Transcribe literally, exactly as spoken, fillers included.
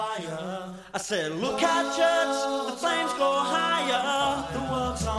I said, look out, church, the flames go higher. The world's